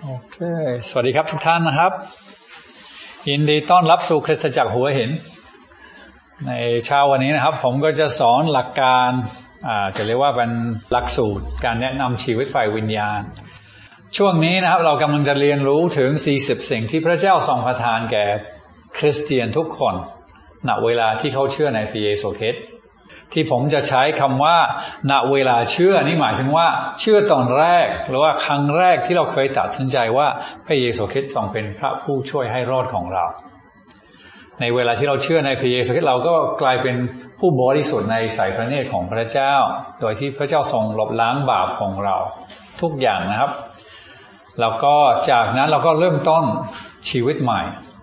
โอเคสวัสดีครับทุกท่านนะครับยินดีต้อนรับสู่คริสตจักรหัวหินในเช้าวันนี้นะครับผมก็จะสอนหลักการจะเรียกว่าเป็นหลักสูตรการแนะนำชีวิตฝ่ายวิญญาณช่วงนี้นะครับเรากำลังจะเรียนรู้ถึง40สิ่งที่พระเจ้าทรงประทานแก่คริสเตียนทุกคนณเวลาที่เขาเชื่อในพระเยซูคริสต์ที่ผมจะใช้คำว่าณเวลาเชื่อนี่หมายถึงว่าเชื่อตอนแรกหรือว่าครั้งแรกที่เราเคยตัดสินใจว่าพระเยซูคริสต์ทรงเป็นพระผู้ช่วยให้รอดของเราในเวลาที่เราเชื่อในพระเยซูคริสต์เราก็กลายเป็นผู้บริสุทธิ์ในสายพระเนตรของพระเจ้าโดยที่พระเจ้าทรงลบล้างบาปของเราทุกอย่างนะครับแล้วก็จากนั้นเราก็เริ่มต้นชีวิตใหม่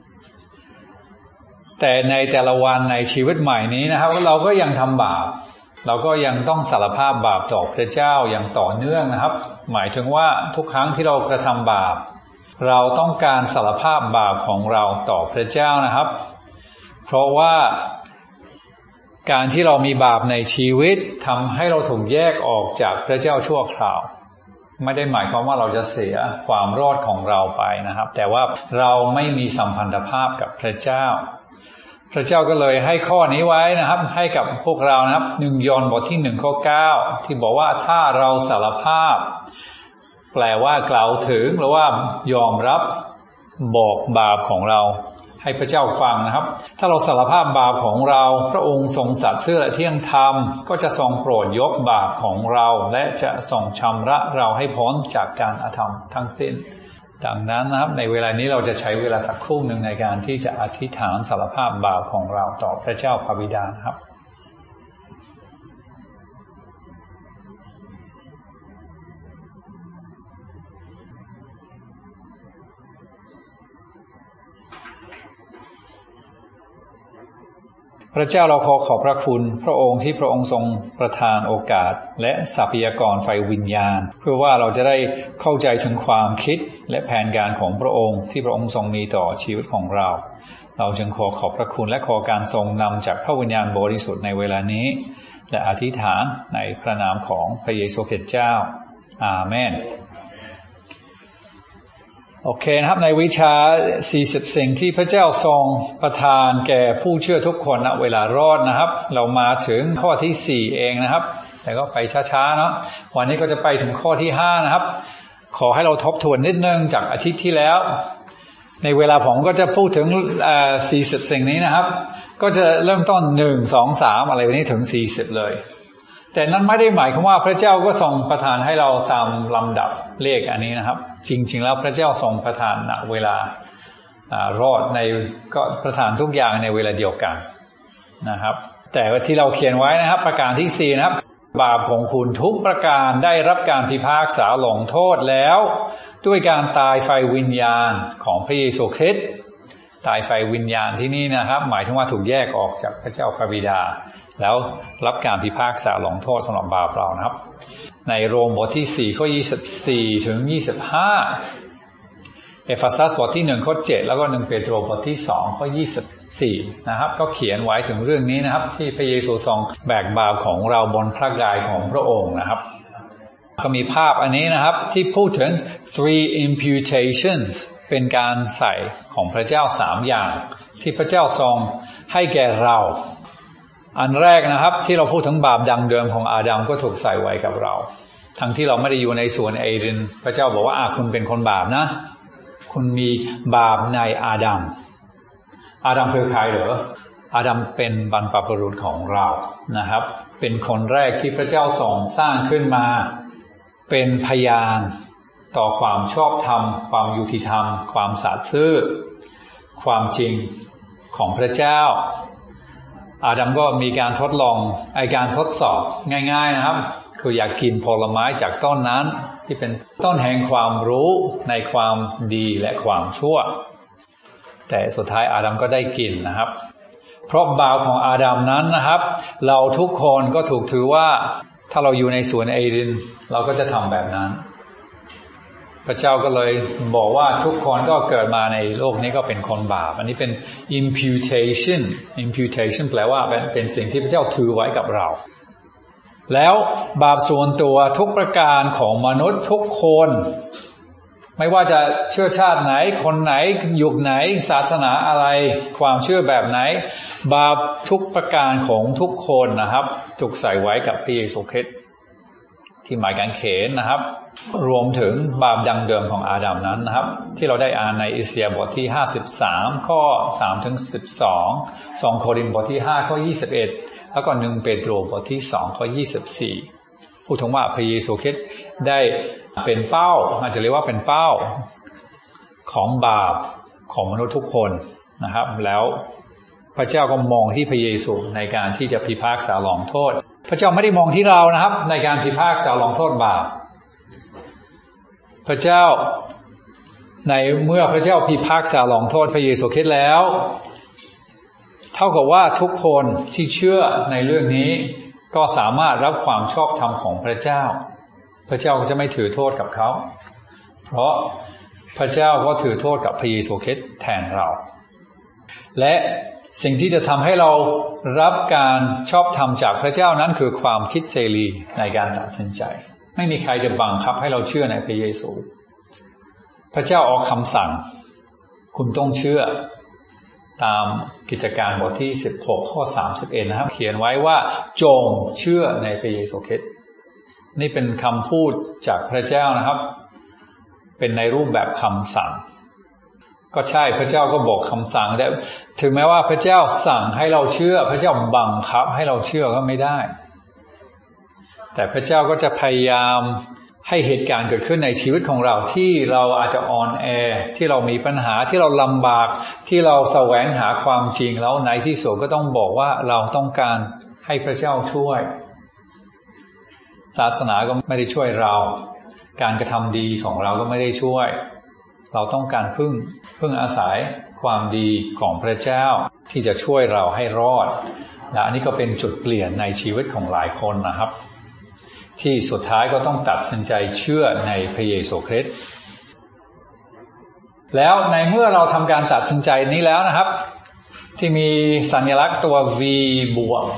แต่ในแต่ละวันในชีวิตใหม่นี้นะครับเราก็ยังทำบาปเราก็ยังต้องสารภาพบาปต่อพระเจ้าอย่างต่อเนื่องนะครับหมายถึงว่าทุกครั้งที่เรากระทำบาปเราต้องการสารภาพบาปของเราต่อพระเจ้านะครับเพราะว่าการที่เรามีบาปในชีวิตทำให้เราถูกแยกออกจากพระเจ้าชั่วคราวไม่ได้หมายความว่าเราจะเสียความรอดของเราไปนะครับแต่ว่าเราไม่มีสัมพันธภาพกับพระเจ้าพระเจ้าก็เลยให้ข้อนี้ไว้นะครับให้กับพวกเรานะครับ1 ยอห์นบทที่1ข้อ9ที่บอกว่าถ้าเราสารภาพแปลว่ากล่าวถึงหรือว่ายอมรับบอกบาปของเราให้พระเจ้าฟังนะครับถ้าเราสารภาพบาปของเราพระองค์ทรงสัตย์ซื่อและเที่ยงธรรมก็จะทรงโปรดยกบาปของเราและจะทรงชำระเราให้พ้นจากการอธรรมทั้งสิ้นดังนั้นนะครับในเวลานี้เราจะใช้เวลาสักครู่หนึ่งในการที่จะอธิษฐานสารภาพบาปของเราต่อพระเจ้าพระบิดาครับพระเจ้าเราขอบพระคุณพระองค์ที่พระองค์ทรงประทานโอกาสและทรัพยากรฝ่ายวิญญาณเพื่อว่าเราจะได้เข้าใจถึงความคิดและแผนการของพระองค์ที่พระองค์ทรงมีต่อชีวิตของเราเราจึงขอบพระคุณและขอการทรงนำจากพระวิญญาณบริสุทธิ์ในเวลานี้และอธิษฐานในพระนามของพระเยซูคริสต์เจ้าอาเมนโอเคนะครับในวิชา40สิ่งที่พระเจ้าทรงประทานแก่ผู้เชื่อทุกคนณเวลารอดนะครับเรามาถึงข้อที่4เองนะครับแต่ก็ไปช้าๆเนาะวันนี้ก็จะไปถึงข้อที่5นะครับขอให้เราทบทวนนิดนึงจากอาทิตย์ที่แล้วในเวลาผมก็จะพูดถึง40สิ่งนี้นะครับก็จะเริ่มต้น1 2 3อะไรวันนี้ถึง40เลยแต่นั้นไม่ได้หมายความว่าพระเจ้าก็ทรงประทานให้เราตามลำดับเลขอันนี้นะครับจริงๆแล้วพระเจ้าทรงประทานณเวลารอดในก็ประทานทุกอย่างในเวลาเดียวกันนะครับแต่ว่าที่เราเขียนไว้นะครับประการที่4นะครับบาปของคุณทุกประการได้รับการพิพากษาลงโทษแล้วด้วยการตายฝ่ายวิญญาณของพระเยซูคริสต์ตายฝ่ายวิญญาณที่นี่นะครับหมายถึงว่าถูกแยกออกจากพระเจ้าพระบิดาแล้วรับการพิพากษาลงโทษสำหรับบาปเรานะครับในโรมบทที่4ข้อ24ถึง25เอเฟซัสบทที่1ข้อ7แล้วก็1เปโตรบทที่2ข้อ24นะครับก็เขียนไว้ถึงเรื่องนี้นะครับที่พระเยซูทรงแบกบาปของเราบนพระกายของพระองค์นะครับก็มีภาพอันนี้นะครับที่พูดถึง three imputations เป็นการใส่ของพระเจ้า3อย่างที่พระเจ้าทรงให้แก่เราอันแรกนะครับที่เราพูดถึงบาปดังเดิมของอาดัมก็ถูกใส่ไว้กับเราทั้งที่เราไม่ได้อยู่ในสวนเอเดนพระเจ้าบอกว่าคุณเป็นคนบาปนะคุณมีบาปในอาดัมคือใครเหรออาดัมเป็นบรรพบุรุษของเรานะครับเป็นคนแรกที่พระเจ้าทรงสร้างขึ้นมาเป็นพยานต่อความชอบธรรมความยุติธรรมความสัตย์ซื่อความจริงของพระเจ้าอาดัมก็มีการทดลองการทดสอบง่ายๆนะครับคืออยากกินผลไม้จากต้นนั้นที่เป็นต้นแห่งความรู้ในความดีและความชั่วแต่สุดท้ายอาดัมก็ได้กินนะครับเพราะบาปของอาดัมนั้นนะครับเราทุกคนก็ถูกถือว่าถ้าเราอยู่ในสวนเอเดนเราก็จะทำแบบนั้นพระเจ้าก็เลยบอกว่าทุกคนก็เกิดมาในโลกนี้ก็เป็นคนบาปอันนี้เป็น imputation แปลว่าเป็นสิ่งที่พระเจ้าถือไว้กับเราแล้วบาปส่วนตัวทุกประการของมนุษย์ทุกคนไม่ว่าจะเชื้อชาติไหนคนไหนยุคไหนศาสนาอะไรความเชื่อแบบไหนบาปทุกประการของทุกคนนะครับถูกใส่ไว้กับพระเยซูคริสต์ที่หมายกางเขนนะครับรวมถึงบาปดั้งเดิมของอาดัมนั้นนะครับที่เราได้อ่านในอิสยาห์บทที่53ข้อ3ถึง12 2โครินธ์บทที่5ข้อ21แล้วก็1เปโตรบทที่2ข้อ24พูดถึงว่าพระเยซูคริสต์ได้เป็นเป้าอาจจะเรียกว่าเป็นเป้าของบาปของมนุษย์ทุกคนนะครับแล้วพระเจ้าก็มองที่พระเยซูในการที่จะพิพากษาลงโทษพระเจ้าไม่ได้มองที่เรานะครับในการพิพากษาลงโทษบาปพระเจ้าในเมื่อพระเจ้าพิพากษาลงโทษพระเยซูคริสต์แล้วเท่ากับว่าทุกคนที่เชื่อในเรื่องนี้ก็สามารถรับความชอบธรรมของพระเจ้าพระเจ้าก็จะไม่ถือโทษกับเขาเพราะพระเจ้าก็ถือโทษกับพระเยซูคริสต์แทนเราและสิ่งที่จะทำให้เรารับการชอบธรรมจากพระเจ้านั้นคือความคิดเสรีในการตัดสินใจไม่มีใครจะบังคับให้เราเชื่อในพระเยซูพระเจ้าออกคำสั่งคุณต้องเชื่อตามกิจการบทที่16ข้อ31นะครับเขียนไว้ว่าจงเชื่อในพระเยซูคริสต์นี่เป็นคำพูดจากพระเจ้านะครับเป็นในรูปแบบคำสั่งก็ใช่พระเจ้าก็บอกคำสั่งแต่ถึงแม้ว่าพระเจ้าสั่งให้เราเชื่อพระเจ้าบังคับให้เราเชื่อก็ไม่ได้แต่พระเจ้าก็จะพยายามให้เหตุการณ์เกิดขึ้นในชีวิตของเราที่เราอาจจะอ่อนแอที่เรามีปัญหาที่เราลำบากที่เราแสวงหาความจริงแล้วในที่สุดก็ต้องบอกว่าเราต้องการให้พระเจ้าช่วยศาสนาก็ไม่ได้ช่วยเราการกระทำดีของเราก็ไม่ได้ช่วยเราต้องการพึ่งอาศัยความดีของพระเจ้าที่จะช่วยเราให้รอดและอันนี้ก็เป็นจุดเปลี่ยนในชีวิตของหลายคนนะครับที่สุดท้ายก็ต้องตัดสินใจเชื่อในพระเยซูคริสต์แล้วในเมื่อเราทำการตัดสินใจนี้แล้วนะครับที่มีสัญลักษณ์ตัว V บวก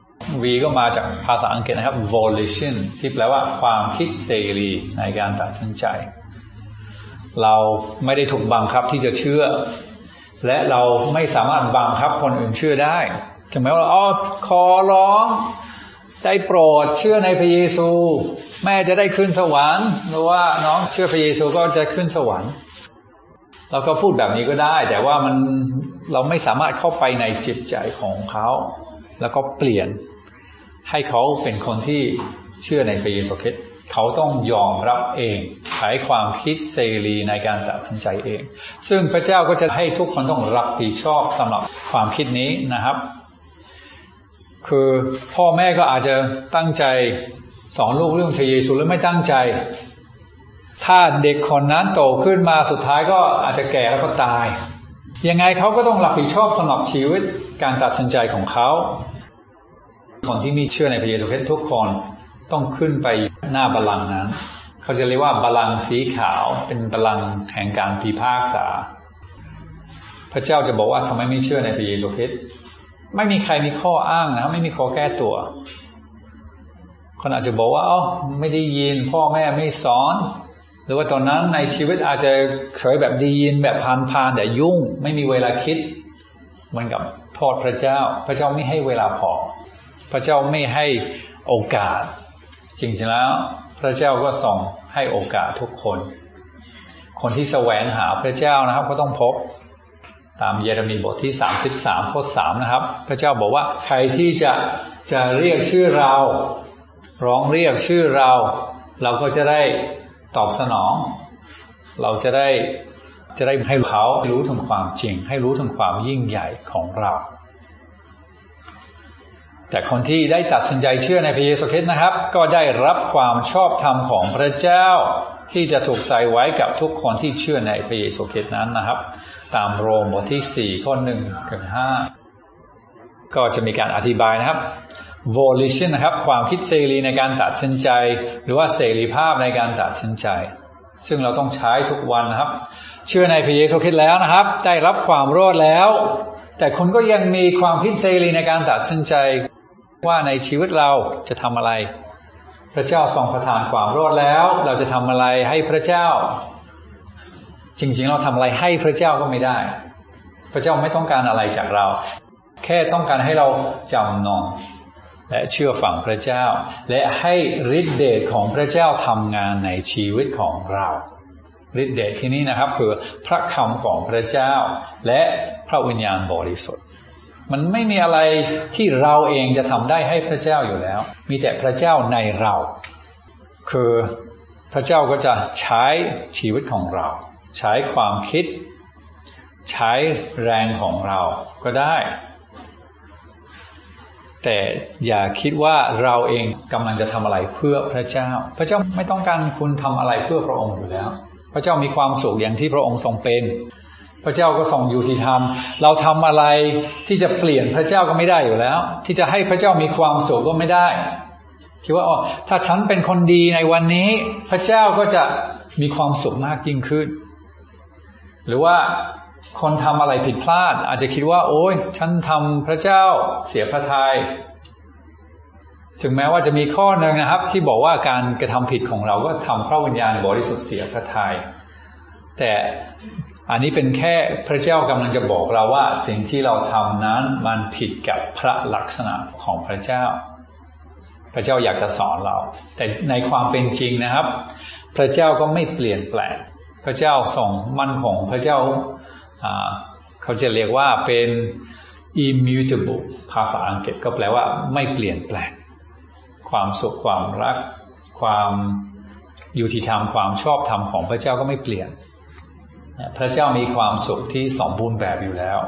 V ก็มาจากภาษาอังกฤษนะครับ volition ที่แปลว่าความคิดเสรีในการตัดสินใจเราไม่ได้ถูกบังคับที่จะเชื่อและเราไม่สามารถบังคับคนอื่นเชื่อได้ถึงแม้ว่าขอร้องได้โปรดเชื่อในพระเยซูแม่จะได้ขึ้นสวรรค์หรือว่าน้องเชื่อพระเยซูก็จะขึ้นสวรรค์เราก็พูดแบบนี้ก็ได้แต่ว่าเราไม่สามารถเข้าไปในจิตใจของเขาแล้วก็เปลี่ยนให้เขาเป็นคนที่เชื่อในพระเยซูคริสต์เขาต้องยอมรับเองใช้ความคิดเสรีในการตัดสินใจเองซึ่งพระเจ้าก็จะให้ทุกคนต้องรับผิดชอบสำหรับความคิดนี้นะครับคือพ่อแม่ก็อาจจะตั้งใจสอนลูกเรื่องพระเยซูหรือไม่ตั้งใจถ้าเด็กคนนั้นโตขึ้นมาสุดท้ายก็อาจจะแก่แล้วก็ตายยังไงเขาก็ต้องรับผิดชอบสำหรับชีวิตการตัดสินใจของเขาคนที่มีเชื่อในพระเยซูคริสต์ทุกคนต้องขึ้นไปหน้าบัลลังก์นั้นเขาจะเรียกว่าบัลลังก์สีขาวเป็นบัลลังก์แห่งการพิพากษาพระเจ้าจะบอกว่าทำไมไม่เชื่อในพระเยซูคริสต์ไม่มีใครมีข้ออ้างนะไม่มีข้อแก้ตัวคนอาจจะบอกว่าไม่ได้ยินพ่อแม่ไม่สอนหรือว่าตอนนั้นในชีวิตอาจจะเคยแบบได้ยินแบบผ่านๆแต่ยุ่งไม่มีเวลาคิดเหมือนกับโทษพระเจ้าพระเจ้าไม่ให้เวลาพอพระเจ้าไม่ให้โอกาสจริงๆแล้วพระเจ้าก็ส่งให้โอกาสทุกคนคนที่แสวงหาพระเจ้านะครับก็ต้องพบตามเยเรมีบทที่33ข้อ3นะครับพระเจ้าบอกว่าใครที่จะเรียกชื่อเราร้องเรียกชื่อเราก็จะได้ตอบสนองเราจะได้ให้เขารู้ถึงความจริงให้รู้ถึงความยิ่งใหญ่ของเราแต่คนที่ได้ตัดสินใจเชื่อในพระเยซูคริสต์นะครับก็ได้รับความชอบธรรมของพระเจ้าที่จะถูกใส่ไว้กับทุกคนที่เชื่อในพระเยซูคริสต์นั้นนะครับตามโรมบทที่4ข้อ1ถึง5ก็จะมีการอธิบายนะครับ volition นะครับความคิดเสรีในการตัดสินใจหรือว่าเสรีภาพในการตัดสินใจซึ่งเราต้องใช้ทุกวันนะครับเชื่อในพระเยซูคริสต์แล้วนะครับได้รับความรอดแล้วแต่คุณก็ยังมีความคิดเสรีในการตัดสินใจว่าในชีวิตเราจะทำอะไรพระเจ้าทรงประทานความรอดแล้วเราจะทำอะไรให้พระเจ้าจริงๆเราทำอะไรให้พระเจ้าก็ไม่ได้พระเจ้าไม่ต้องการอะไรจากเราแค่ต้องการให้เราจำนนและเชื่อฟังพระเจ้าและให้ฤทธิเดชของพระเจ้าทำงานในชีวิตของเราฤทธิเดชที่นี้นะครับคือพระคำของพระเจ้าและพระวิญญาณบริสุทธิ์มันไม่มีอะไรที่เราเองจะทำได้ให้พระเจ้าอยู่แล้วมีแต่พระเจ้าในเราคือพระเจ้าก็จะใช้ชีวิตของเราใช้ความคิดใช้แรงของเราก็ได้แต่อย่าคิดว่าเราเองกำลังจะทำอะไรเพื่อพระเจ้าพระเจ้าไม่ต้องการคุณทำอะไรเพื่อพระองค์อยู่แล้วพระเจ้ามีความสุขอย่างที่พระองค์ทรงเป็นพระเจ้าก็ทรงยุติธรรมเราทำอะไรที่จะเปลี่ยนพระเจ้าก็ไม่ได้อยู่แล้วที่จะให้พระเจ้ามีความสุขก็ไม่ได้คิดว่าถ้าฉันเป็นคนดีในวันนี้พระเจ้าก็จะมีความสุขมากยิ่งขึ้นหรือว่าคนทำอะไรผิดพลาดอาจจะคิดว่าโอ๊ยฉันทำพระเจ้าเสียพระทัยถึงแม้ว่าจะมีข้อหนึ่งนะครับที่บอกว่าการกระทำผิดของเราก็ทำพระวิญญาณบริสุทธิ์เสียพระทัยแต่อันนี้เป็นแค่พระเจ้ากำลังจะบอกเราว่าสิ่งที่เราทำนั้นมันผิดกับพระลักษณะของพระเจ้าพระเจ้าอยากจะสอนเราแต่ในความเป็นจริงนะครับพระเจ้าก็ไม่เปลี่ยนแปลงพระเจ้าทรงมั่นคงพระเจ้าเขาจะเรียกว่าเป็น immutable ภาษาอังกฤษก็แปลว่าไม่เปลี่ยนแปลงความสุขความรักความยุติธรรมความชอบธรรมของพระเจ้าก็ไม่เปลี่ยนพระเจ้ามีความสุขที่สมบูรณ์แบบอยู่แล้ว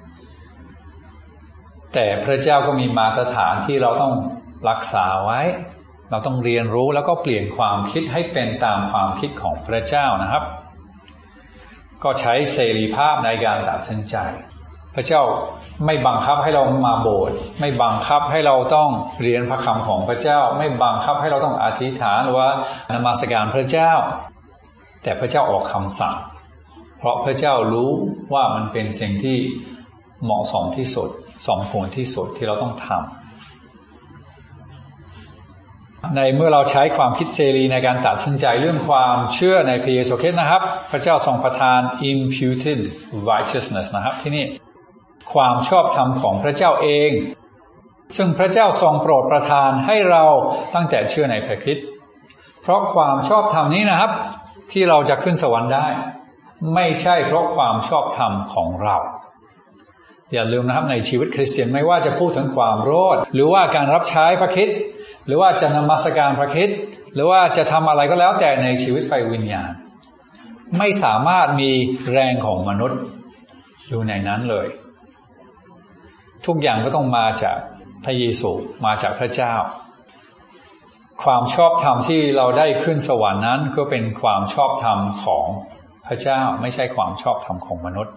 แต่พระเจ้าก็มีมาตรฐานที่เราต้องรักษาไว้เราต้องเรียนรู้แล้วก็เปลี่ยนความคิดให้เป็นตามความคิดของพระเจ้านะครับก็ใช้เสรีภาพในการตัดสินใจพระเจ้าไม่บังคับให้เรามาโบสถ์ไม่บังคับให้เราต้องเรียนพระคำของพระเจ้าไม่บังคับให้เราต้องอธิษฐานหรือว่านมัสการพระเจ้าแต่พระเจ้าออกคำสั่งเพราะพระเจ้ารู้ว่ามันเป็นสิ่งที่เหมาะสมที่สุดสมควรที่สุดที่เราต้องทำในเมื่อเราใช้ความคิดเสรีในการตัดสินใจเรื่องความเชื่อในพระเยซูคริสต์นะครับพระเจ้าทรงประทาน imputed righteousness นะครับที่นี่ความชอบธรรมของพระเจ้าเองซึ่งพระเจ้าทรงโปรดประทานให้เราตั้งแต่เชื่อในพระคริสต์เพราะความชอบธรรมนี้นะครับที่เราจะขึ้นสวรรค์ได้ไม่ใช่เพราะความชอบธรรมของเราอย่าลืมนะครับในชีวิตคริสเตียนไม่ว่าจะพูดถึงความรอดหรือว่าการรับใช้พระคริสต์หรือว่าจะนมัสการพระคริสต์หรือว่าจะทำอะไรก็แล้วแต่ในชีวิตไฟวิญญาณไม่สามารถมีแรงของมนุษย์อยู่ในนั้นเลยทุกอย่างก็ต้องมาจากพระเยซูมาจากพระเจ้าความชอบธรรมที่เราได้ขึ้นสวรรค์นั้นก็เป็นความชอบธรรมของพระเจ้าไม่ใช่ความชอบธรรมของมนุษย์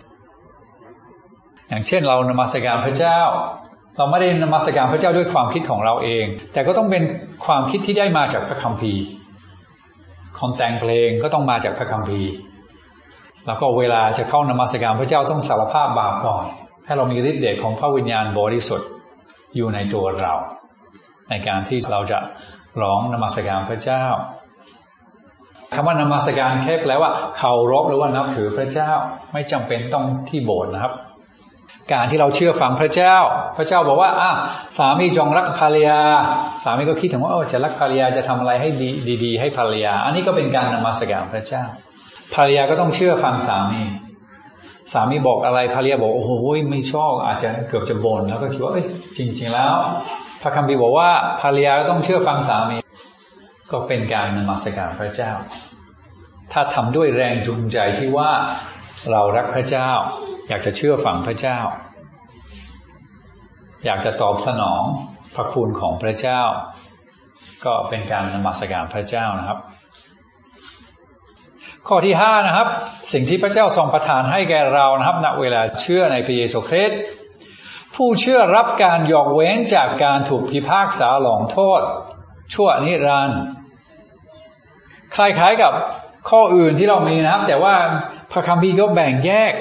อย่างเช่นเรานมัสการพระเจ้าเราไม่ได้นมัสการพระเจ้าด้วยความคิดของเราเองแต่ก็ต้องเป็นความคิดที่ได้มาจากพระคัมภีร์คนแต่งเพลงก็ต้องมาจากพระคัมภีร์แล้วก็เวลาจะเข้านมัสการพระเจ้าต้องสารภาพบาปก่อนให้เรามีฤทธิ์เดชของพระวิญญาณบริสุทธิ์อยู่ในตัวเราในการที่เราจะร้องนมัสการพระเจ้าคำว่านมัสการแค่แปลว่าเคารพหรือว่านับถือพระเจ้าไม่จำเป็นต้องที่โบสถ์นะครับการที่เราเชื่อฟังพระเจ้าพระเจ้าบอกว่าสามีจงรักภรรยาสามีก็คิดถึงว่าจะรักภรรยาจะทำอะไรให้ดีๆให้ภรรยาอันนี้ก็เป็นการนมัสการพระเจ้าภรรยาก็ต้องเชื่อฟังสามีบอกอะไรภรรยาบอกโอ้โหไม่ชอบอาจจะเกือบจะบ่นแล้วก็คิดว่าจริงๆแล้วพระคัมภีร์บอกว่าภรรยาก็ต้องเชื่อฟังสามีก็เป็นการนมัสการพระเจ้าถ้าทำด้วยแรงจูงใจที่ว่าเรารักพระเจ้าอยากจะเชื่อฟังพระเจ้าอยากจะตอบสนองพระคุณของพระเจ้าก็เป็นการนมัสการพระเจ้านะครับข้อที่5นะครับสิ่งที่พระเจ้าทรงประทานให้แก่เรานะครับณเวลาเชื่อในพระเยซูคริสต์ผู้เชื่อรับการยกเว้นจากการถูกพิพากษาลงโทษชั่วนิรันดร์คล้ายๆกับข้ออื่นที่เรามีนะครับแต่ว่าพระคัมภีร์ก็แบ่งแยก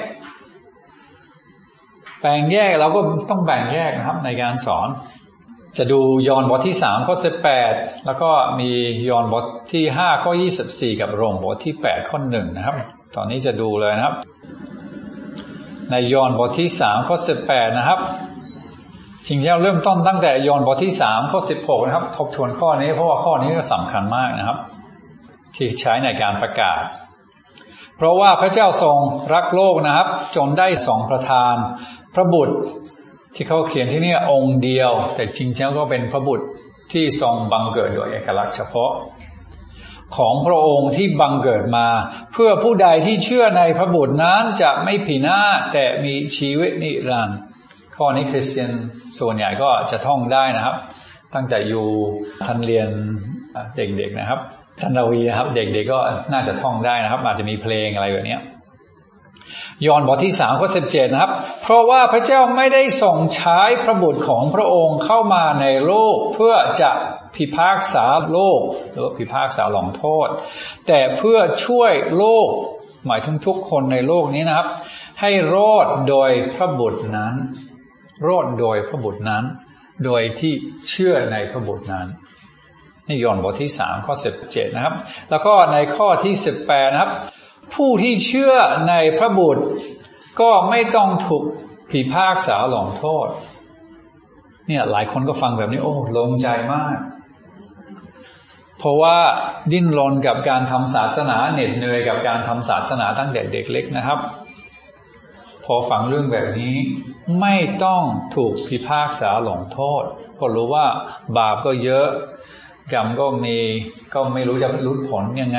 เราก็ต้องแบ่งแยกนะครับในการสอนจะดูยอห์นบทที่3ข้อ18แล้วก็มียอห์นบทที่5ข้อ24กับโรมบทที่8ข้อ1นะครับตอนนี้จะดูเลยนะครับในยอห์นบทที่3ข้อ18นะครับจริงๆเริ่มต้นตั้งแต่ยอห์นบทที่3ข้อ16นะครับทบทวนข้อนี้เพราะว่าข้อนี้ก็สำคัญมากนะครับที่ใช้ในการประกาศเพราะว่าพระเจ้าทรงรักโลกนะครับจนได้ทรงประทานพระบุตรที่เขาเขียนที่นี่องค์เดียวแต่จริงๆก็เป็นพระบุตรที่ทรงบังเกิดโดยเอกลักษณ์เฉพาะของพระองค์ที่บังเกิดมาเพื่อผู้ใดที่เชื่อในพระบุตรนั้นจะไม่พินาศแต่มีชีวิตนิรันดร์ข้อนี้คริสเตียนส่วนใหญ่ก็จะท่องได้นะครับตั้งแต่อยู่ชั้นเรียนเด็กๆนะครับชั้นระวีนะครับเด็กๆก็น่าจะท่องได้นะครับอาจจะมีเพลงอะไรแบบนี้ยอห์นบทที่3ข้อ17นะครับเพราะว่าพระเจ้าไม่ได้ทรงใช้พระบุตรของพระองค์เข้ามาในโลกเพื่อจะพิพากษาโลกหรือพิพากษาลงโทษแต่เพื่อช่วยโลกหมายถึงทุกคนในโลกนี้นะครับให้รอดโดยพระบุตรนั้นรอดโดยพระบุตรนั้นโดยที่เชื่อในพระบุตรนั้นนี่ยอห์นบทที่3ข้อ17นะครับแล้วก็ในข้อที่18นะครับผู้ที่เชื่อในพระบุตรก็ไม่ต้องถูกพิพากษาลงโทษเนี่ยหลายคนก็ฟังแบบนี้โอ้โล่งใจมากเพราะว่าดิ้นรนกับการทำศาสนาเหน็ดเหนื่อยกับการทำศาสนาตั้งแต่เด็กเล็กนะครับพอฟังเรื่องแบบนี้ไม่ต้องถูกพิพากษาลงโทษเพราะรู้ว่าบาปก็เยอะกรรมก็มีก็ไม่รู้จะรุดผลยังไง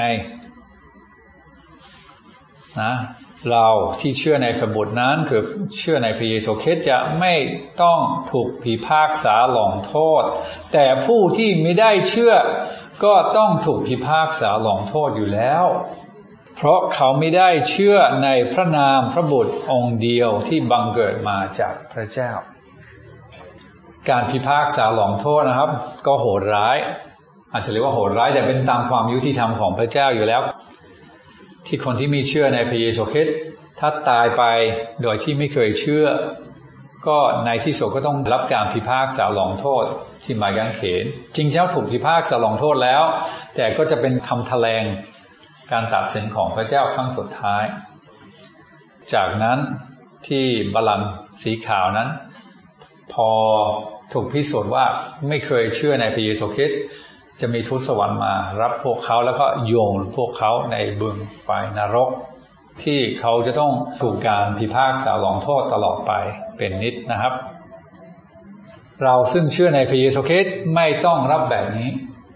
นะเราที่เชื่อในพระบุตรนั้นคือเชื่อในพระเยซูคริสต์จะไม่ต้องถูกพิพากษาลงโทษแต่ผู้ที่ไม่ได้เชื่อก็ต้องถูกพิพากษาลงโทษอยู่แล้วเพราะเขาไม่ได้เชื่อในพระนามพระบุตรองค์เดียวที่บังเกิดมาจากพระเจ้าการพิพากษาลงโทษนะครับก็โหดร้ายอาจจะเรียกว่าโหดร้ายแต่เป็นตามความยุติธรรมของพระเจ้าอยู่แล้วที่คนที่มีเชื่อในพระเยซูคริสต์ถ้าตายไปโดยที่ไม่เคยเชื่อก็ในที่สุดก็ต้องรับการพิพากษาลงโทษที่ไม้กางเขนจริงๆถูกพิพากษาลงโทษแล้วแต่ก็จะเป็นคำแถลงการตัดสินของพระเจ้าครั้งสุดท้ายจากนั้นที่บัลลังก์สีขาวนั้นพอถูกพิสูจน์ว่าไม่เคยเชื่อในพระเยซูคริสต์จะมีทูตสวรรค์มารับพวกเขาแล้วก็โยนพวกเขาในบึงไฟนรกที่เขาจะต้องถูกการพิพากษาลงโทษตลอดไปเป็นนิจนะครับเราซึ่งเชื่อในพระเยซูคริสต์ไม่ต้องรับแบบนี้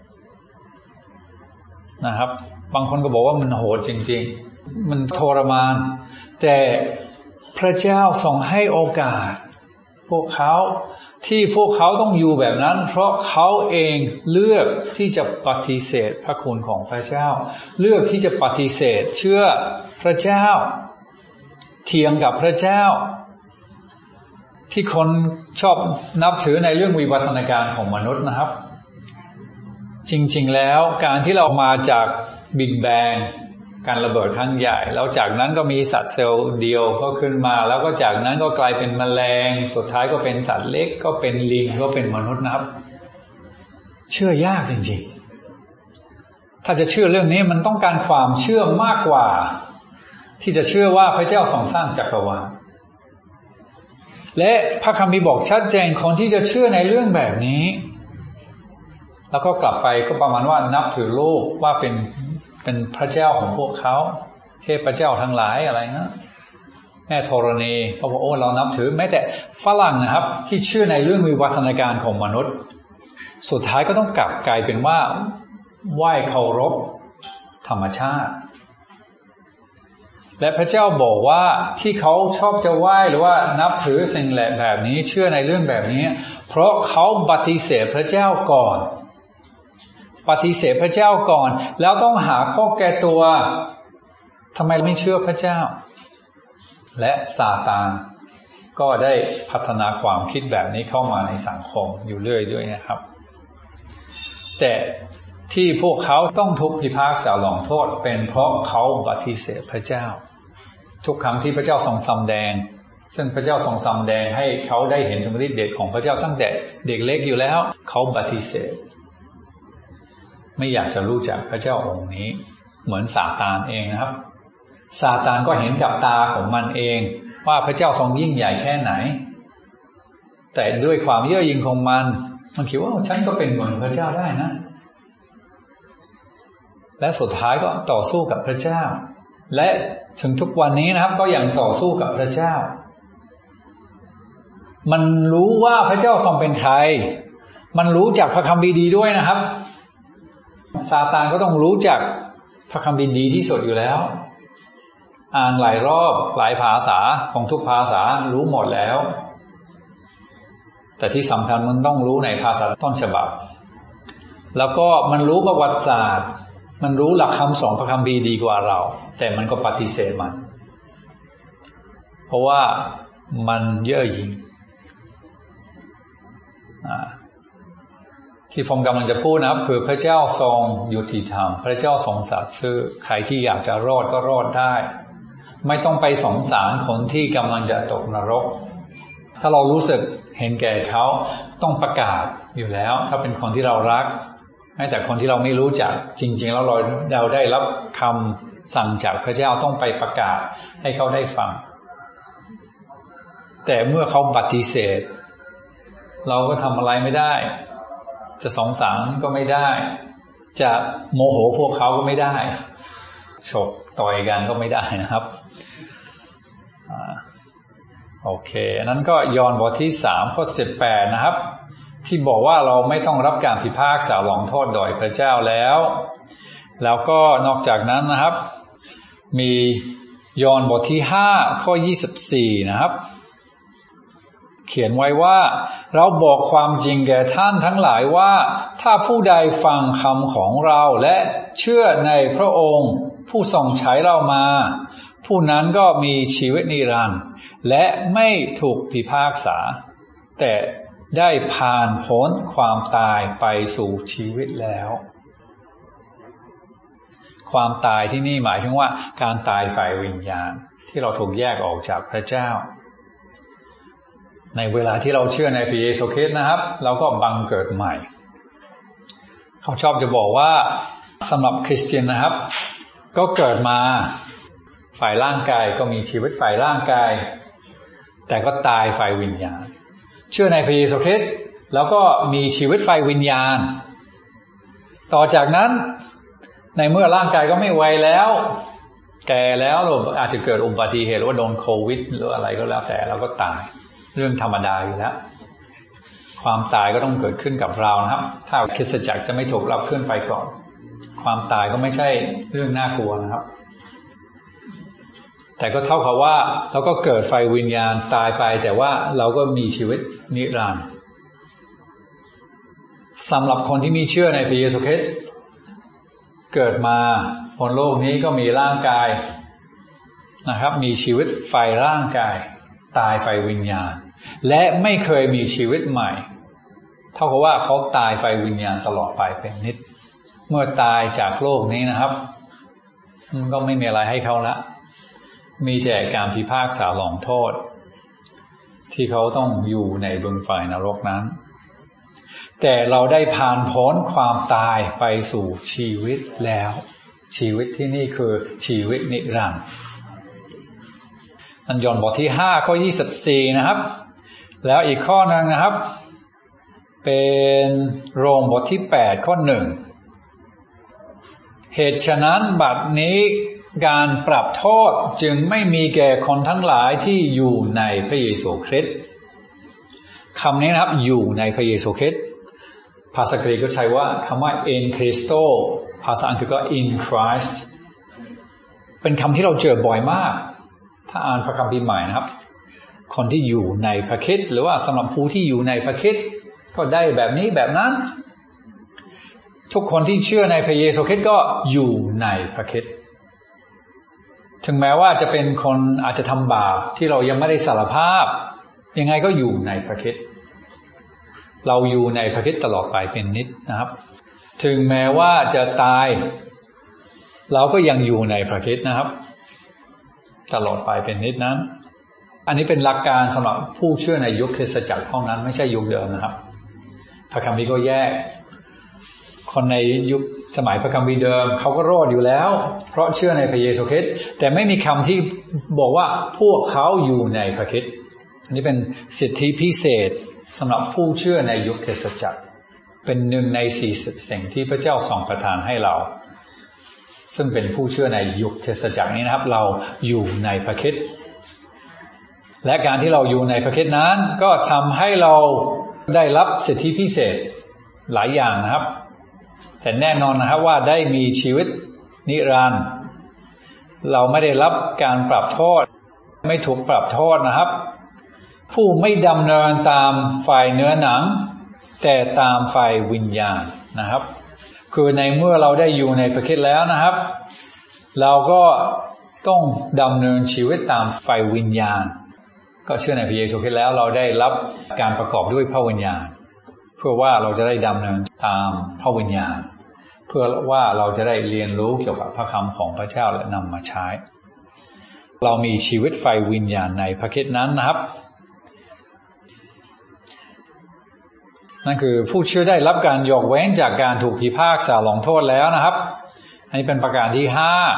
นะครับบางคนก็บอกว่ามันโหดจริงๆมันทรมานแต่พระเจ้าทรงให้โอกาสพวกเขาที่พวกเขาต้องอยู่แบบนั้นเพราะเขาเองเลือกที่จะปฏิเสธพระคุณของพระเจ้าเลือกที่จะปฏิเสธเชื่อพระเจ้าเถียงกับพระเจ้าที่คนชอบนับถือในเรื่องวิวัฒนาการของมนุษย์นะครับจริงๆแล้วการที่เรามาจากบิ๊กแบงการระเบิดครั้งใหญ่แล้วจากนั้นก็มีสัตว์เซลล์เดียวก็ขึ้นมาแล้วก็จากนั้นก็กลายเป็นแมลงสุดท้ายก็เป็นสัตว์เล็กก็เป็นลิงก็เป็นมนุษย์นะครับเชื่อยากจริงๆถ้าจะเชื่อเรื่องนี้มันต้องการความเชื่อมากกว่าที่จะเชื่อว่าพระเจ้าทรงสร้างจักรวาลและพระคัมภีร์บอกชัดเจนคนที่จะเชื่อในเรื่องแบบนี้แล้วก็กลับไปก็ประมาณว่านับถือโลกว่าเป็นพระเจ้าของพวกเขาเทพเจ้าทั้งหลายอะไรนะแม่ธรณีเขาบอกโอ้เรานับถือแม้แต่ฝรั่งนะครับที่เชื่อในเรื่องวิวัฒนาการของมนุษย์สุดท้ายก็ต้องกลับกลายเป็นว่าไหว้เคารพธรรมชาติและพระเจ้าบอกว่าที่เขาชอบจะไหว้หรือว่านับถือสิ่งแหละแบบนี้เชื่อในเรื่องแบบนี้เพราะเขาปฏิเสธพระเจ้าก่อนปฏิเสธพระเจ้าก่อนแล้วต้องหาข้อแก้ตัวทำไมไม่เชื่อพระเจ้าและซาตานก็ได้พัฒนาความคิดแบบนี้เข้ามาในสังคมอยู่เรื่อยด้วยนะครับแต่ที่พวกเขาต้องถูกพิพากษาลงโทษเป็นเพราะเขาปฏิเสธพระเจ้าทุกครั้งที่พระเจ้าทรงสำแดงซึ่งพระเจ้าทรงสำแดงให้เขาได้เห็นถึงฤทธิ์เดชของพระเจ้าตั้งแต่เด็กเล็กอยู่แล้วเขาปฏิเสธไม่อยากจะรู้จักพระเจ้าองค์นี้เหมือนซาตานเองนะครับซาตานก็เห็นกับตาของมันเองว่าพระเจ้าทรงยิ่งใหญ่แค่ไหนแต่ด้วยความเย่อหยิ่งของมันคิดว่าฉันก็เป็นเหมือนพระเจ้าได้นะและสุดท้ายก็ต่อสู้กับพระเจ้าและถึงทุกวันนี้นะครับก็ยังต่อสู้กับพระเจ้ามันรู้ว่าพระเจ้าทรงเป็นใครมันรู้จักพระคัมภีร์ดีด้วยนะครับซาตานก็ต้องรู้จักพระคัมภีร์ดีที่สุดอยู่แล้วอ่านหลายรอบหลายภาษาของทุกภาษารู้หมดแล้วแต่ที่สำคัญมันต้องรู้ในภาษาต้นฉบับแล้วก็มันรู้ประวัติศาสตร์มันรู้หลักคำสอนพระคัมภีร์ดีกว่าเราแต่มันก็ปฏิเสธมันเพราะว่ามันเย่อหยิ่งที่ผมกำลังจะพูดนะครับคือพระเจ้าทรงยุติธรรมพระเจ้าทรงสัตย์ซื่อใครที่อยากจะรอดก็รอดได้ไม่ต้องไปสงสารคนที่กำลังจะตกนรกถ้าเรารู้สึกเห็นแก่เขาต้องประกาศอยู่แล้วถ้าเป็นคนที่เรารักแต่คนที่เราไม่รู้จักจริงๆแล้วเราได้รับคำสั่งจากพระเจ้าต้องไปประกาศให้เขาได้ฟังแต่เมื่อเขาปฏิเสธเราก็ทำอะไรไม่ได้จะสงสารก็ไม่ได้จะโมโหพวกเขาก็ไม่ได้ฉกต่อยกันก็ไม่ได้นะครับโอเคนั้นก็ยอห์นบทที่3ข้อ18นะครับที่บอกว่าเราไม่ต้องรับการพิพากษาลงโทษโดยพระเจ้าแล้วก็นอกจากนั้นนะครับมียอห์นบทที่5ข้อ24นะครับเขียนไว้ว่าเราบอกความจริงแก่ท่านทั้งหลายว่าถ้าผู้ใดฟังคำของเราและเชื่อในพระองค์ผู้ทรงใช้เรามาผู้นั้นก็มีชีวิตนิรันดร์และไม่ถูกพิพากษาแต่ได้ผ่านพ้นความตายไปสู่ชีวิตแล้วความตายที่นี่หมายถึงว่าการตายฝ่ายวิญญาณที่เราถูกแยกออกจากพระเจ้าในเวลาที่เราเชื่อในพระเยซูคริสต์นะครับเราก็บังเกิดใหม่เขาชอบจะบอกว่าสำหรับคริสเตียนนะครับก็เกิดมาฝ่ายร่างกายก็มีชีวิตฝ่ายร่างกายแต่ก็ตายฝ่ายวิญญาณเชื่อในพระเยซูคริสต์แล้วก็มีชีวิตฝ่ายวิญญาณต่อจากนั้นในเมื่อร่างกายก็ไม่ไหวแล้วแก่แล้วเราอาจจะเกิดอุบัติเหตุหรือว่าโดนโควิดหรืออะไรก็แล้วแต่เราก็ตายเรื่องธรรมดาอยู่แล้วความตายก็ต้องเกิดขึ้นกับเรานะครับถ้าคริสตจักรจะไม่ถูกรับขึ้นไปก่อนความตายก็ไม่ใช่เรื่องน่ากลัวนะครับแต่ก็เท่ากับว่าเราก็เกิดไฟวิญญาณตายไปแต่ว่าเราก็มีชีวิตนิรันดร์สำหรับคนที่มีเชื่อในพระเยซูคริสต์เกิดมาบนโลกนี้ก็มีร่างกายนะครับมีชีวิตไฟร่างกายตายไฟวิญญาณและไม่เคยมีชีวิตใหม่เท่ากับว่าเขาตายไฟวิญญาณตลอดไปเป็นนิจเมื่อตายจากโลกนี้นะครับมันก็ไม่มีอะไรให้เขาละมีแต่การพิพากษาลงโทษที่เขาต้องอยู่ในบึงไฟนรกนั้นแต่เราได้ผ่านพ้นความตายไปสู่ชีวิตแล้วชีวิตที่นี่คือชีวิตนิรันดร์ยอห์นบทที่5ข้อ24นะครับแล้วอีกข้อนึงนะครับเป็นโรมบทที่8ข้อ1เหตุฉะนั้นบัดนี้การปรับโทษจึงไม่มีแก่คนทั้งหลายที่อยู่ในพระเยซูคริสต์คำนี้นะครับอยู่ในพระเยซูคริสต์ภาษากรีกก็ใช้ว่าคำว่า in Christo ภาษาอังกฤษก็ in Christ เป็นคำที่เราเจอบ่อยมากถ้าอ่านพระคัมภีร์ใหม่นะครับคนที่อยู่ในพระคริสต์หรือว่าสำหรับผู้ที่อยู่ในพระคริสต์ก็ได้แบบนี้แบบนั้นทุกคนที่เชื่อในพระเยซูคริสต์ก็อยู่ในพระคริสต์ถึงแม้ว่าจะเป็นคนอาจจะทำบาปที่เรายังไม่ได้สารภาพยังไงก็อยู่ในพระคริสต์เราอยู่ในพระคริสต์ตลอดไปเป็นนิจนะครับถึงแม้ว่าจะตายเราก็ยังอยู่ในพระคริสต์นะครับตลอดไปเป็นนิจนั้นอันนี้เป็นหลักการสำหรับผู้เชื่อในยุคคริสตจักรเท่านั้นไม่ใช่ยุคเดิมนะครับพระคัมภีร์ก็แยกคนในยุคสมัยพระคัมภีร์เดิมเขาก็รอดอยู่แล้วเพราะเชื่อในพระเยซูคริสต์แต่ไม่มีคำที่บอกว่าพวกเขาอยู่ในพระคริสต์นี่เป็นสิทธิพิเศษสำหรับผู้เชื่อในยุคคริสตจักรเป็น1 ใน 40สิ่งที่พระเจ้าทรงประทานให้เราซึ่งเป็นผู้เชื่อในยุคคริสตจักรนี้นะครับเราอยู่ในพระคริสต์และการที่เราอยู่ในพระคริสต์นั้นก็ทำให้เราได้รับสิทธิพิเศษหลายอย่างนะครับแต่แน่นอนนะครับว่าได้มีชีวิตนิรันดร์เราไม่ได้รับการปรับโทษไม่ถูกปรับโทษนะครับผู้ไม่ดำเนินตามฝ่ายเนื้อหนังแต่ตามฝ่ายวิญญาณนะครับคือในเมื่อเราได้อยู่ในพระคริสต์แล้วนะครับเราก็ต้องดำเนินชีวิตตามฝ่ายวิญญาณก็เชื่อในพระเยซูคริสต์แล้วเราได้รับการประกอบด้วยพระวิญญาณเพื่อว่าเราจะได้ดำเนินตามพระวิญญาณเพื่อว่าเราจะได้เรียนรู้เกี่ยวกับพระคำของพระเจ้าและนำมาใช้เรามีชีวิตฝ่ายวิญญาณในพระคริสต์นั้นนะครับนั่นคือผู้เชื่อได้รับการยกเว้นจากการถูกพิพากษาลงโทษแล้วนะครับอันนี้เป็นประการที่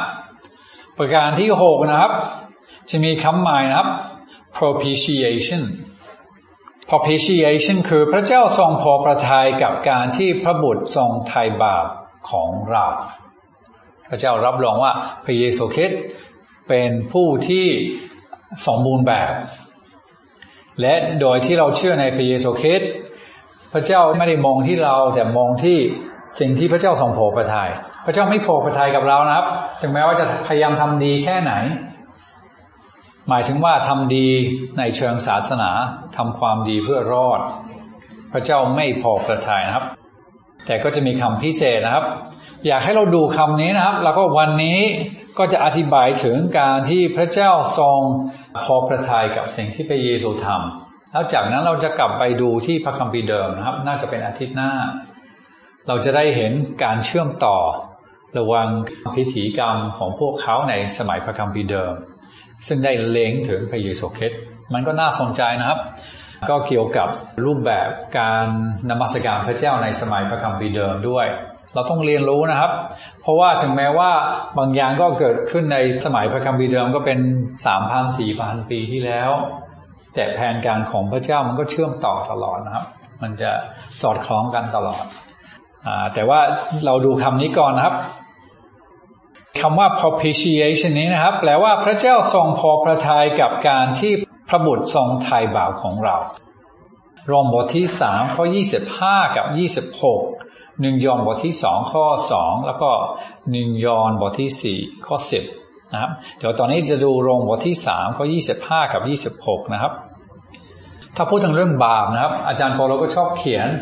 5ประการที่6นะครับจะมีคำหมายนะครับ propitiation propitiation คือพระเจ้าทรงพอพระทัยกับการที่พระบุตรทรงไถ่บาปของเราพระเจ้ารับรองว่าพระเยซูคริสต์เป็นผู้ที่สมบูรณ์แบบและโดยที่เราเชื่อในพระเยซูคริสต์พระเจ้าไม่ได้มองที่เราแต่มองที่สิ่งที่พระเจ้าทรงพอพระทัยพระเจ้าไม่พอพระทัยกับเรานะครับถึงแม้ว่าจะพยายามทำดีแค่ไหนหมายถึงว่าทำดีในเชิงศาสนาทำความดีเพื่อรอดพระเจ้าไม่พอพระทัยนะครับแต่ก็จะมีคำพิเศษนะครับอยากให้เราดูคำนี้นะครับแล้วก็วันนี้ก็จะอธิบายถึงการที่พระเจ้าทรงพอพระทัยกับสิ่งที่พระเยซูทำแล้วจากนั้นเราจะกลับไปดูที่พระคัมภีร์เดิมนะครับน่าจะเป็นอาทิตย์หน้าเราจะได้เห็นการเชื่อมต่อระหว่างพิธีกรรมของพวกเขาในสมัยพระคัมภีร์เดิมซึ่งได้เล็งถึงพระเยซูคริสต์มันก็น่าสนใจนะครับก็เกี่ยวกับรูปแบบการนมัสการพระเจ้าในสมัยพระคัมภีร์เดิมด้วยเราต้องเรียนรู้นะครับเพราะว่าถึงแม้ว่าบางอย่างก็เกิดขึ้นในสมัยพระคัมภีร์เดิมก็เป็น 3,000-4,000 ปีที่แล้วแต่แผนการของพระเจ้ามันก็เชื่อมต่อตลอดนะครับมันจะสอดคล้องกันตลอดแต่ว่าเราดูคำนี้ก่อนนะครับคำว่า propitiation นี้นะครับแปลว่าพระเจ้าทรงพอพระทัยกับการที่พระบุตรทรงไถ่บาปของเราโรมบทที่3ข้อ25กับ26 1 ยอห์นบทที่2ข้อ2แล้วก็1 ยอห์นบทที่4ข้อ10นะครับเดี๋ยวตอนนี้จะดูโรมบทที่3ข้อ25กับ26นะครับถ้าพูดถึงเรื่องบาปนะครับอาจารย์เปาโลก็ชอบเขียน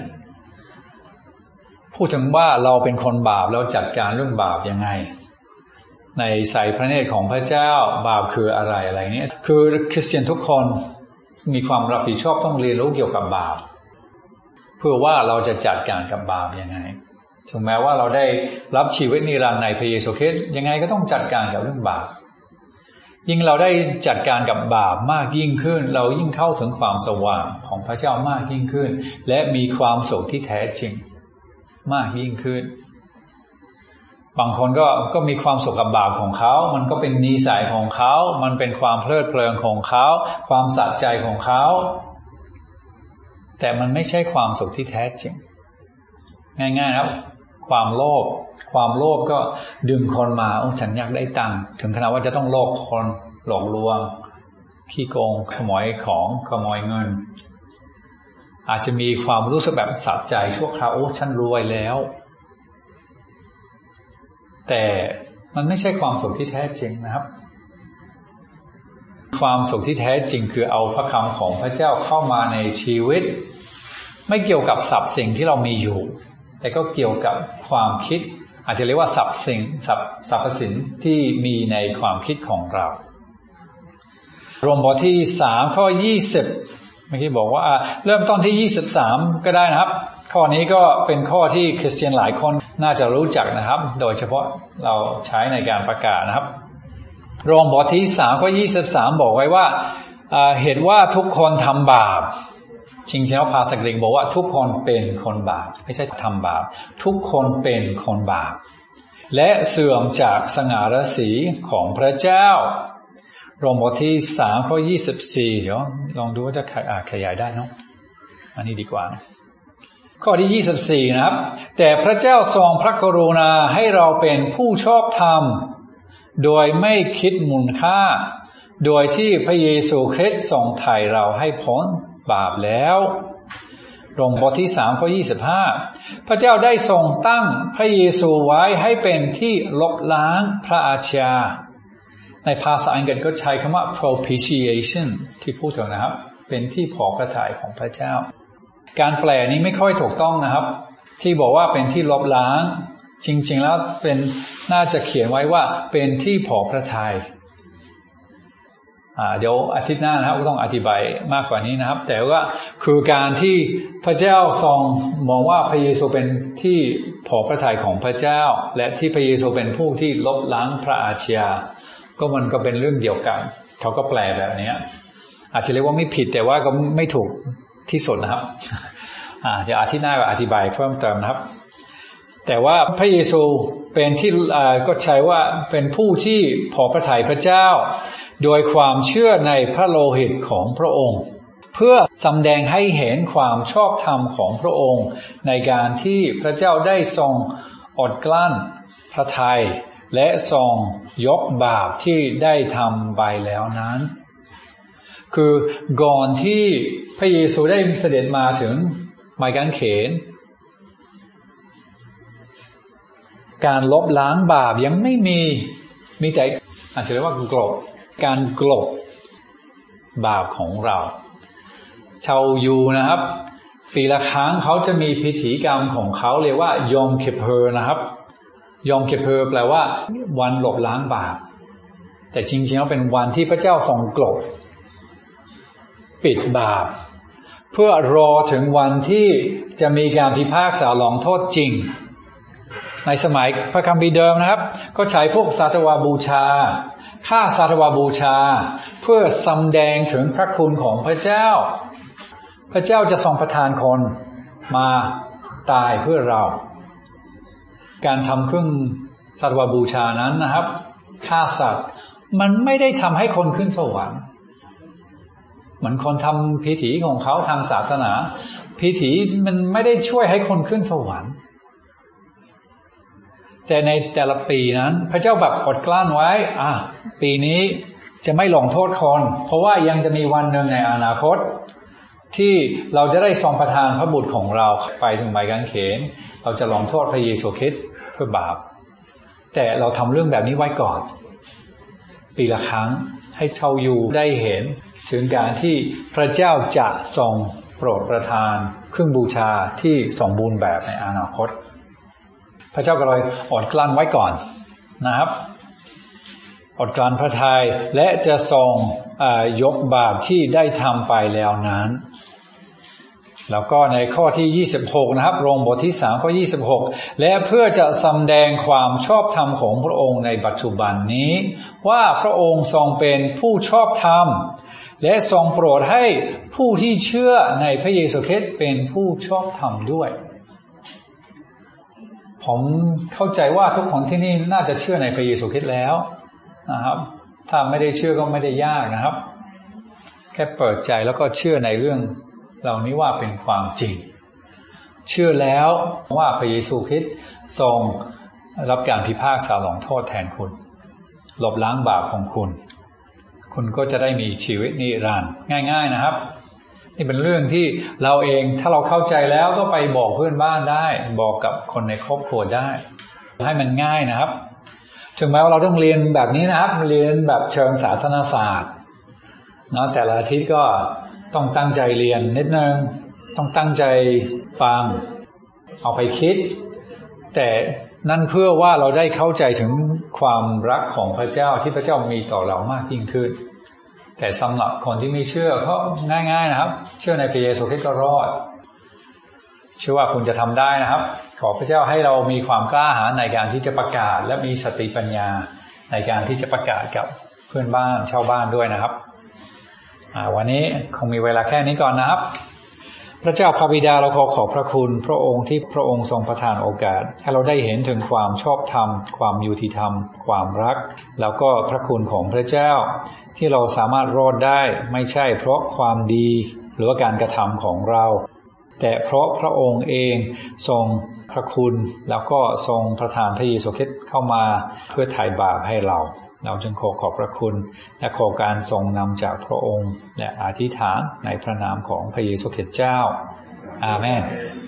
พูดถึงว่าเราเป็นคนบาปแล้วจัดการเรื่องบาปยังไงในสายพระเนตรของพระเจ้าบาปคืออะไรนี้คือคริสเตียนทุกคนมีความรับผิดชอบต้องเรียนรู้เกี่ยวกับบาปเพื่อว่าเราจะจัดการกับบาปยังไงถึงแม้ว่าเราได้รับชีวิตนิรันดร์ในพระเยซูคริสต์ยังไงก็ต้องจัดการกับเรื่องบาปยิ่งเราได้จัดการกับบาปมากยิ่งขึ้นเรายิ่งเข้าถึงความสว่างของพระเจ้ามากยิ่งขึ้นและมีความสุขที่แท้จริงมากยิ่งขึ้นบางคนก็มีความสุขกับบาปของเขามันก็เป็นนิสัยของเขามันเป็นความเพลิดเพลินของเขาความสะใจของเขาแต่มันไม่ใช่ความสุขที่แท้จริงง่ายๆครับความโลภก็ดึงคนมาฉันอยากได้ตังค์ถึงขนาดว่าจะต้องหลอกคนหลอกลวงขี้โกงขโมยของขโมยเงินอาจจะมีความรู้สึกแบบสะใจชั่วคราวฉันรวยแล้วแต่มันไม่ใช่ความสุขที่แท้จริงนะครับความสุขที่แท้จริงคือเอาพระคำของพระเจ้าเข้ามาในชีวิตไม่เกี่ยวกับทรัพย์สิ่งที่เรามีอยู่แต่ก็เกี่ยวกับความคิดอาจจะเรียกว่าทรัพย์สินที่มีในความคิดของเราโรมบทที่3ข้อ20เมื่อกี้บอกว่าเริ่มต้นที่23ก็ได้นะครับข้อนี้ก็เป็นข้อที่คริสเตียนหลายคนน่าจะรู้จักนะครับโดยเฉพาะเราใช้ในการประกาศนะครับโรมบทที่3ข้อ23บอกไว้ว่าเหตุว่าทุกคนทำบาปจริงๆแล้วภาษากรีกบอกว่าทุกคนเป็นคนบาปไม่ใช่ทำบาปทุกคนเป็นคนบาปและเสื่อมจากสง่าราศีของพระเจ้าโรมบทที่3ข้อ24เดี๋ยวลองดูว่าจะขยายได้เนาะอันนี้ดีกว่าข้อที่24นะครับแต่พระเจ้าทรงพระกรุณาให้เราเป็นผู้ชอบธรรมโดยไม่คิดมูลค่าโดยที่พระเยซูคริสต์ทรงไถ่เราให้พ้นบาปแล้วโรมบทที่3ข้อ25พระเจ้าได้ทรงตั้งพระเยซูไว้ให้เป็นที่ลบล้างพระอาชญาในภาษาอังกฤษก็ใช้คำว่า propitiation ที่พูดถึงนะครับเป็นที่พอพระทัยของพระเจ้าการแปลนี้ไม่ค่อยถูกต้องนะครับที่บอกว่าเป็นที่ลบล้างจริงๆแล้วเป็นน่าจะเขียนไว้ว่าเป็นที่พอพระทัยเดี๋ยวอาทิตย์หน้านะครับต้องอธิบายมากกว่านี้นะครับแต่ว่าคือการที่พระเจ้าทรงมองว่าพระเยซูเป็นที่พอพระทัยของพระเจ้าและที่พระเยซูเป็นผู้ที่ลบล้างพระอาชญาก็มันก็เป็นเรื่องเดียวกันเขาก็แปลแบบนี้อาจจะเรียกว่าไม่ผิดแต่ว่าก็ไม่ถูกที่สุดนะครับเดี๋ยวอาทิตย์หน้าก็อธิบายเพิ่มเติมนะครับแต่ว่าพระเยซูเป็นที่ก็ใช้ว่าเป็นผู้ที่พอพระทัยพระเจ้าโดยความเชื่อในพระโลหิตของพระองค์เพื่อแสดงให้เห็นความชอบธรรมของพระองค์ในการที่พระเจ้าได้ทรงอดกลั้นพระทัยและทรงยกบาปที่ได้ทำไปแล้วนั้นคือก่อนที่พระเยซูได้เสด็จมาถึงไม้กางเขนการลบล้างบาปยังไม่มีแต่อาจจะเรียกว่ากลบการกลบบาปของเราชาวยูนะครับปีละครั้งเขาจะมีพิธีกรรมของเขาเรียกว่ายอมคิปเพอร์นะครับยอมคิปเพอร์แปลว่าวันลบล้างบาปแต่จริงๆแล้วเป็นวันที่พระเจ้าทรงกลบปิดบาปเพื่อรอถึงวันที่จะมีการพิพากษาลงโทษจริงในสมัยพระคัมภีร์เดิมนะครับก็ใช้พวกสัตวบูชาฆ่าสัตวบูชาเพื่อแสดงถึงพระคุณของพระเจ้าพระเจ้าจะทรงประทานคนมาตายเพื่อเราการทำเครื่องสัตวบูชานั้นนะครับฆ่าสัตว์มันไม่ได้ทำให้คนขึ้นสวรรค์เหมือนคนทำพิธีของเขาทางศาสนาพิธีมันไม่ได้ช่วยให้คนขึ้นสวรรค์แต่ในแต่ละปีนั้นพระเจ้าแบบอดกลั้นไว้ปีนี้จะไม่ลงโทษคนเพราะว่ายังจะมีวันหนึ่งในอนาคตที่เราจะได้ทรงประทานพระบุตรของเราไปถึงไม้กางเขนเราจะลงโทษพระเยซูคริสต์เพื่อบาปแต่เราทำเรื่องแบบนี้ไว้ก่อนปีละครั้งให้ชาวยูได้เห็นถึงการที่พระเจ้าจะทรงโปรดประทานเครื่องบูชาที่สมบูรณ์แบบในอนาคตพระเจ้าก็เลยอดกลั้นไว้ก่อนนะครับอดกลั้นพระทัยและจะทรงยกบาปที่ได้ทำไปแล้วนั้นแล้วก็ในข้อที่26นะครับโรมบทที่3ข้อ26และเพื่อจะแสดงความชอบธรรมของพระองค์ในปัจจุบันนี้ว่าพระองค์ทรงเป็นผู้ชอบธรรมและทรงโปรดให้ผู้ที่เชื่อในพระเยซูคริสต์เป็นผู้ชอบธรรมด้วยผมเข้าใจว่าทุกคนที่นี่น่าจะเชื่อในพระเยซูคริสต์แล้วนะครับถ้าไม่ได้เชื่อก็ไม่ได้ยากนะครับแค่เปิดใจแล้วก็เชื่อในเรื่องเหล่านี้ว่าเป็นความจริงเชื่อแล้วว่าพระเยซูคริสต์ทรงรับการพิพากษาลงโทษแทนคุณลบล้างบาปของคุณก็จะได้มีชีวิตนิรันดร์ง่ายๆนะครับนี่เป็นเรื่องที่เราเองถ้าเราเข้าใจแล้วก็ไปบอกเพื่อนบ้านได้บอกกับคนในครอบครัวได้ให้มันง่ายนะครับถึงแม้ว่าเราต้องเรียนแบบนี้นะครับเรียนแบบเชิงศาสนศาสตร์เนาะแต่ละอาทิตย์ก็ต้องตั้งใจเรียนนิดนึงต้องตั้งใจฟังเอาไปคิดแต่นั่นเพื่อว่าเราได้เข้าใจถึงความรักของพระเจ้าที่พระเจ้ามีต่อเรามากยิ่งขึ้นแต่สำหรับคนที่ไม่เชื่อก็ง่ายๆนะครับเชื่อในพระเยซูคริสต์ก็รอดเชื่อว่าคุณจะทำได้นะครับขอพระเจ้าให้เรามีความกล้าหาญในการที่จะประกาศและมีสติปัญญาในการที่จะประกาศกับเพื่อนบ้านชาวบ้านด้วยนะครับวันนี้คงมีเวลาแค่นี้ก่อนนะครับพระเจ้าพระบิดาเราขอพระคุณพระองค์ที่พระองค์ทรงประทานโอกาสให้เราได้เห็นถึงความชอบธรรมความยุติธรรมความรักแล้วก็พระคุณของพระเจ้าที่เราสามารถรอดได้ไม่ใช่เพราะความดีหรือว่าการกระทำของเราแต่เพราะพระองค์เองทรงพระคุณแล้วก็ทรงประทานพระเยซูคริสต์เข้ามาเพื่อไถ่บาปให้เราจึงขอพระคุณและขอการทรงนำจากพระองค์และอธิษฐานในพระนามของพระเยซูคริสต์เจ้าอาเมน